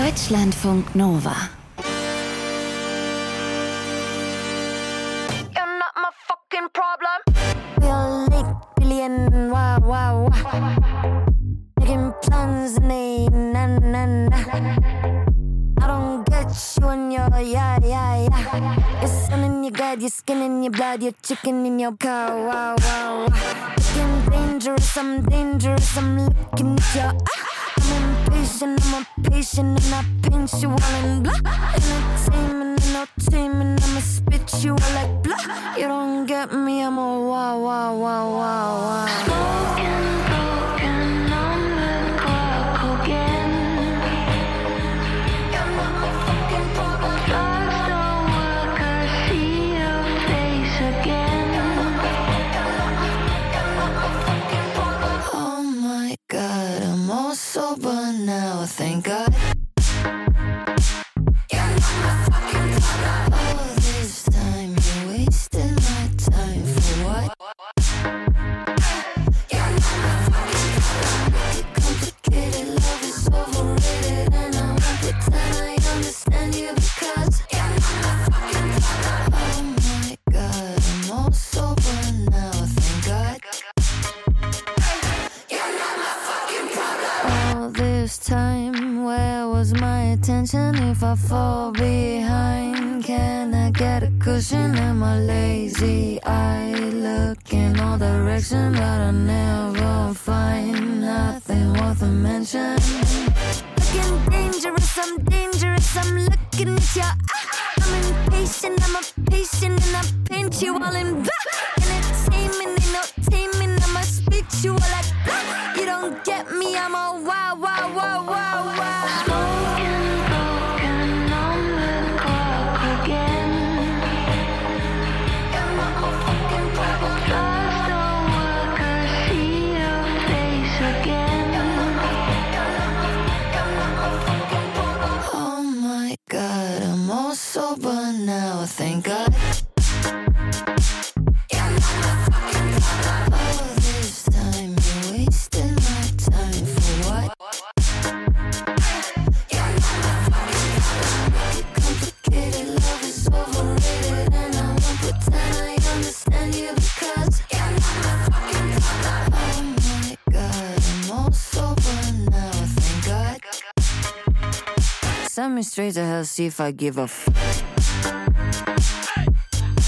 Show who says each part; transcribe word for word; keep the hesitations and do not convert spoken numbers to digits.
Speaker 1: Deutschlandfunk Nova.
Speaker 2: You're not my fucking problem. We're late billion, wow, wow, wow. Making plans and they, na, na, na. I don't get you and your, yeah, yeah, yeah. Your sun in your gut, your skin in your blood, your chicken in your cow, wow, wow. Looking dangerous, I'm dangerous, I'm looking at your, ah. I'm impatient, I'm a patient, and I pinch you all in blah. Entertainment, entertainment, I'ma spit you all like blah. You don't get me, I'm a wow, wow, wow, wow, wow. Smoking, broken on the clock again. You're not my fucking problem. Drugs don't work, I see your face again. You're not my fucking problem. Oh my God, I'm all sober now, thank God. You're not my fucking problem. All this time you wasted my time for what? You're not my fucking problem. Complicated love is overrated, and I won't pretend I understand you because you're not my fucking problem. Oh my God, I'm all sober now, thank God. You're not my fucking problem. All this time, where was my attention? If I fall behind, can I get a cushion? Am I lazy? I look in all directions, but I never find nothing worth a mention. Looking dangerous, I'm dangerous, I'm looking at your, ah. I'm impatient, I'm a patient, and I paint you all in black. Entertainment, entertainment, I'ma spit you all like blah. You don't get me, I'm a wow, wow, wow, wow, wow. Smoking, broken on the clock again. You're not my fucking problem. Drugs don't work, I see your face again. You're not my fucking problem. Oh my God, I'm all sober now, thank God. You're not my fucking problem. All this time you wasted my time for what? You're not my fucking problem. Complicated love is overrated, and I won't pretend I understand you because you're not my fucking problem. Oh my God, I'm all sober now, thank God. Send me straight to hell, see if I give a f.